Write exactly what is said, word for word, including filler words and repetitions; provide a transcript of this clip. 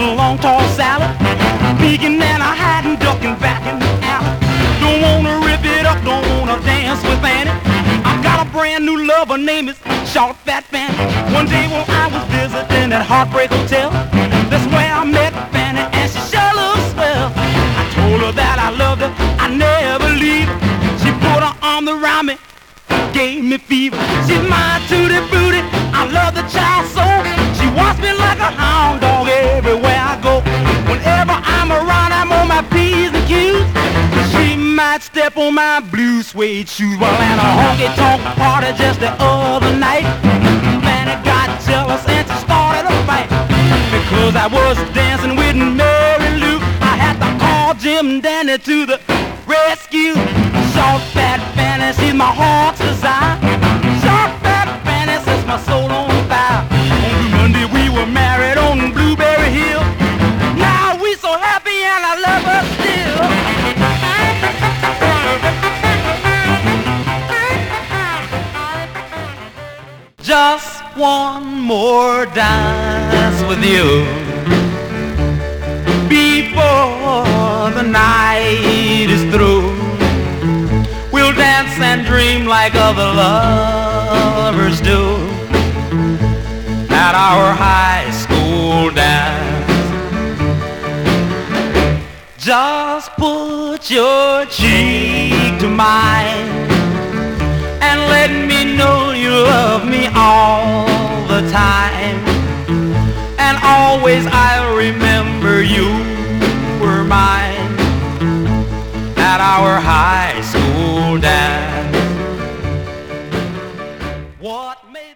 a long tall salad, peeking and a hiding, ducking back in the alley. Don't wanna rip it up, don't wanna dance with Fanny. I've got a brand new lover, name is Short Fat Fanny. One day when I was visiting at Heartbreak Hotel, that's where I met Fanny, and she sure looks swell. I told her that I loved her, I never leave her. She put her arm around me, gave me fever. She's my tutti frutti, I love the child so. She wants me like a hound dog everywhere I go. Whenever I'm around, I'm on my P's and Q's. She might step on my blue suede shoes. Well, at a honky-tonk party just the other night, Fanny got jealous and she started a fight. Because I was dancing with Mary Lou, I had to call Jim Dandy to the rescue. Short Fat Fanny, she's my heart's desire. Short Fat Fanny sets my soul on fire. On Blue Monday we were married on Blueberry Hill. Now we so happy and I love her still. Just one more dance with you before the night is through. We'll dance and dream like other lovers do at our high school dance. Just put your cheek to mine and let me know you love me all the time. And always I'll remember you were mine at our high school dance. What made